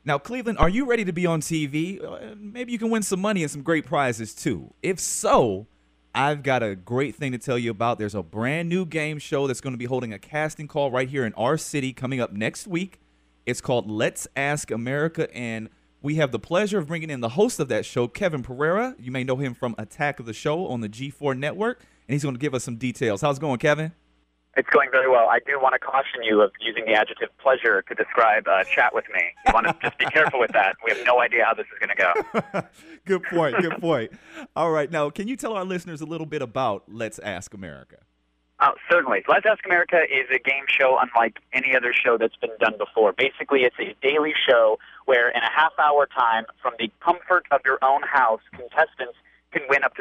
Now, Cleveland, are you ready to be on TV? Maybe you can win some money and some great prizes, too. If so, I've got a great thing to tell you about. There's a brand new game show that's going to be holding a casting call right here in our city coming up next week. It's called Let's Ask America, and we have the pleasure of bringing in the host of that show, Kevin Pereira. You may know him from Attack of the Show on the G4 network, and he's going to give us some details. How's it going, Kevin? It's going very well. I do want to caution you of using the adjective pleasure to describe chat with me. You want to just be careful with that. We have no idea how this is going to go. Good point. Good point. All right. Now, can you tell our listeners a little bit about Let's Ask America? Certainly. Let's Ask America is a game show unlike any other show that's been done before. Basically, it's a daily show where in a half-hour time, from the comfort of your own house, contestants can win up to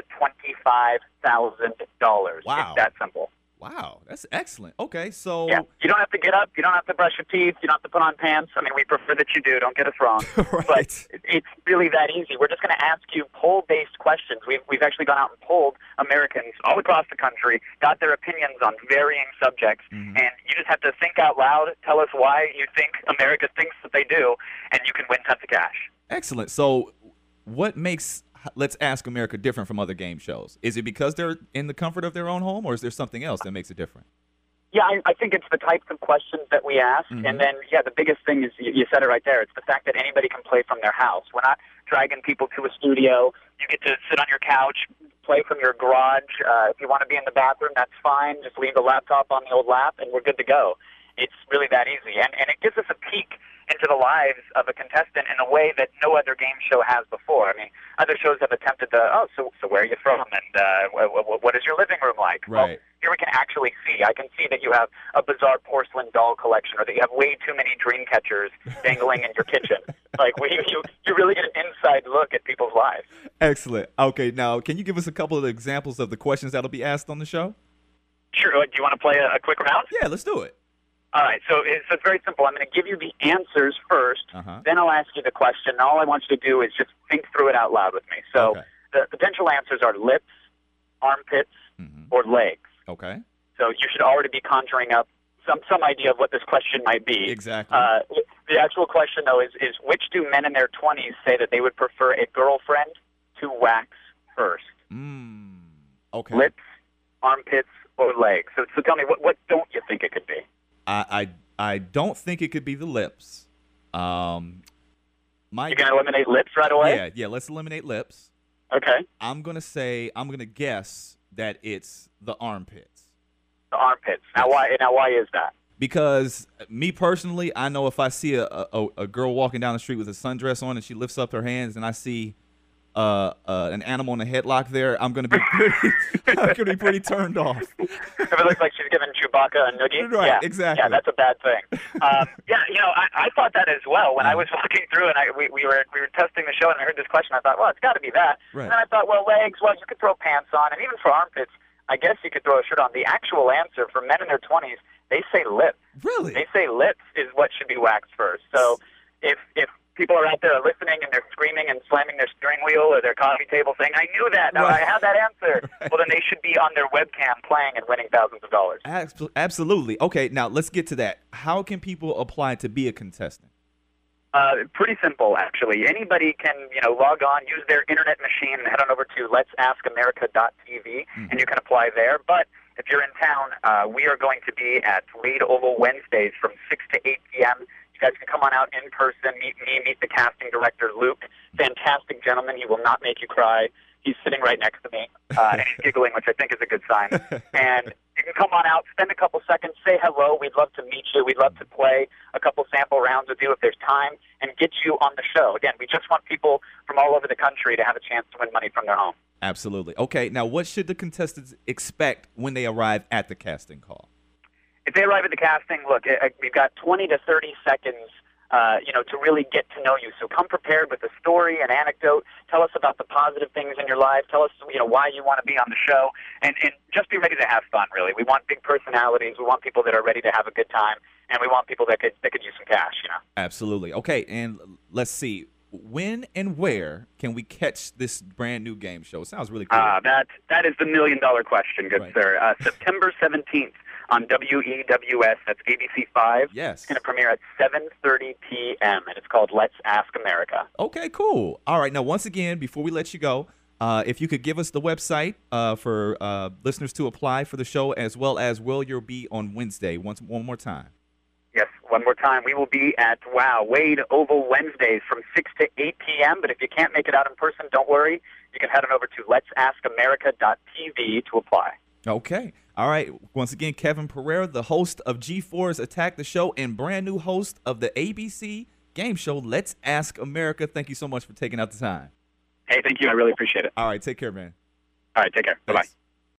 $25,000. Wow. It's that simple. Wow, that's excellent. Okay, so... Yeah, you don't have to get up. You don't have to brush your teeth. You don't have to put on pants. I mean, we prefer that you do. Don't get us wrong. Right. But it's really that easy. We're just going to ask you poll-based questions. We've actually gone out and polled Americans all across the country, got their opinions on varying subjects, and you just have to think out loud, tell us why you think America thinks that they do, and you can win tons of cash. Excellent. So what makes Let's Ask America different from other game shows? Is it because they're in the comfort of their own home, or is there something else that makes it different? Yeah, I think it's the types of questions that we ask. And then, the biggest thing is, you said it right there, it's the fact that anybody can play from their house. We're not dragging people to a studio. You get to sit on your couch, play from your garage. If you want to be in the bathroom, that's fine. Just leave the laptop on the old lap, and we're good to go. It's really that easy. And it gives us a peek into the lives of a contestant in a way that no other game show has before. I mean, other shows have attempted to, so where are you from, and what is your living room like? Right. Well, here we can actually see. I can see that you have a bizarre porcelain doll collection, or that you have way too many dream catchers dangling in your kitchen. Like, you really get an inside look at people's lives. Excellent. Okay, now, can you give us a couple of examples of the questions that'll be asked on the show? Sure. Do you want to play a quick round? Yeah, let's do it. All right, so it's very simple. I'm going to give you the answers first, then I'll ask you the question. All I want you to do is just think through it out loud with me. So the potential answers are lips, armpits, or legs. Okay. So you should already be conjuring up some idea of what this question might be. Exactly. The actual question, though, is which do men in their 20s say that they would prefer a girlfriend to wax first? Okay. Lips, armpits, or legs? So tell me, what don't you think it could be? I don't think it could be the lips. You're going to eliminate lips right away? Yeah, let's eliminate lips. Okay. I'm going to guess that it's the armpits. The armpits. Now why is that? Because me personally, I know if I see a girl walking down the street with a sundress on and she lifts up her hands and I see an animal in a headlock there, I'm going to be pretty turned off. If it looks like she's giving Chewbacca a noogie? Right, yeah, exactly. Yeah, that's a bad thing. I thought that as well. When I was walking through and we were testing the show and I heard this question, I thought, well, it's got to be that. Right. And then I thought, well, legs, well, you could throw pants on, and even for armpits, I guess you could throw a shirt on. The actual answer for men in their 20s, they say lips. Really? They say lips is what should be waxed first. So if people are out there listening and they're screaming and slamming their steering wheel or their coffee table saying, I knew that, I had that answer, well, then they should be on their webcam playing and winning thousands of dollars. Absolutely. Okay, now let's get to that. How can people apply to be a contestant? Pretty simple, actually. Anybody can, log on, use their internet machine, and head on over to let'saskamerica.tv, and you can apply there. But if you're in town, we are going to be at Wade Oval Wednesdays from 6 to 8 p.m. You guys can come on out in person, meet me, meet the casting director, Luke. Fantastic gentleman. He will not make you cry. He's sitting right next to me, and he's giggling, which I think is a good sign. And you can come on out, spend a couple seconds, say hello. We'd love to meet you. We'd love to play a couple sample rounds with you if there's time, and get you on the show. Again, we just want people from all over the country to have a chance to win money from their home. Absolutely. Okay, now what should the contestants expect when they arrive at the casting call? If they arrive at the casting, look, we've got 20 to 30 seconds to really get to know you. So come prepared with a story, an anecdote. Tell us about the positive things in your life. Tell us, why you want to be on the show. And just be ready to have fun, really. We want big personalities. We want people that are ready to have a good time. And we want people that could use some cash, Absolutely. Okay, and let's see. When and where can we catch this brand new game show? It sounds really cool. That is the $1 million question, good sir. September 17th on WEWS. That's ABC5. Yes. It's going to premiere at 7:30 p.m., and it's called Let's Ask America. Okay, cool. All right. Now, once again, before we let you go, if you could give us the website for listeners to apply for the show, as well as where you'll be on Wednesday. One more time. Yes, one more time. We will be at Wade Oval Wednesdays from 6 to 8 p.m., but if you can't make it out in person, don't worry. You can head on over to letsaskamerica.tv to apply. Okay. All right. Once again, Kevin Pereira, the host of G4's Attack the Show and brand new host of the ABC game show, Let's Ask America. Thank you so much for taking out the time. Hey, thank you. I really appreciate it. All right. Take care, man. All right, take care. Bye-bye. Thanks.